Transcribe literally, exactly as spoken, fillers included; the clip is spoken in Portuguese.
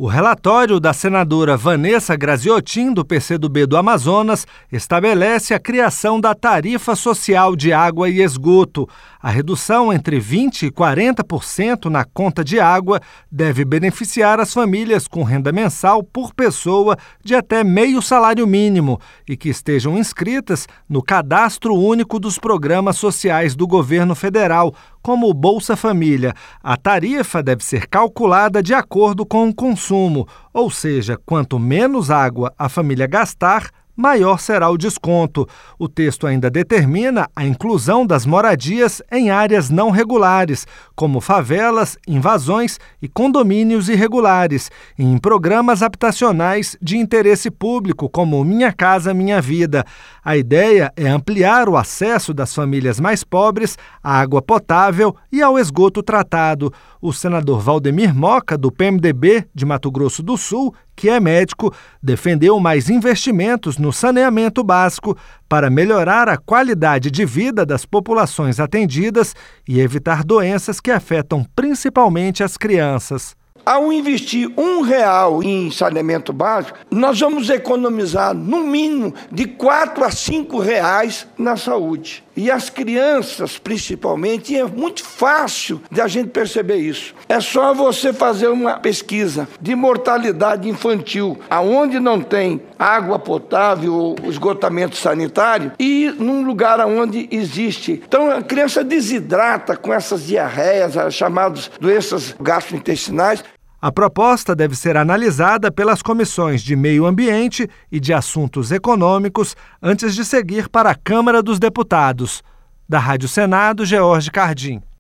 O relatório da senadora Vanessa Graziotin, do P C do B do Amazonas, estabelece a criação da tarifa social de água e esgoto. A redução entre vinte por cento e quarenta por cento na conta de água deve beneficiar as famílias com renda mensal por pessoa de até meio salário mínimo e que estejam inscritas no Cadastro Único dos Programas Sociais do Governo Federal, como o Bolsa Família. A tarifa deve ser calculada de acordo com o consumo, ou seja, quanto menos água a família gastar, maior será o desconto. O texto ainda determina a inclusão das moradias em áreas não regulares, como favelas, invasões e condomínios irregulares, e em programas habitacionais de interesse público, como Minha Casa Minha Vida. A ideia é ampliar o acesso das famílias mais pobres à água potável e ao esgoto tratado. O senador Valdemir Moca, do P M D B de Mato Grosso do Sul, que é médico, defendeu mais investimentos no saneamento básico para melhorar a qualidade de vida das populações atendidas e evitar doenças que afetam principalmente as crianças. Ao investir um real em saneamento básico, nós vamos economizar no mínimo de quatro a cinco reais na saúde. E as crianças, principalmente, é muito fácil de a gente perceber isso. É só você fazer uma pesquisa de mortalidade infantil, aonde não tem água potável ou esgotamento sanitário, e num lugar onde existe. Então a criança desidrata com essas diarreias, as chamadas doenças gastrointestinais. A proposta deve ser analisada pelas comissões de Meio Ambiente e de Assuntos Econômicos antes de seguir para a Câmara dos Deputados. Da Rádio Senado, George Cardim.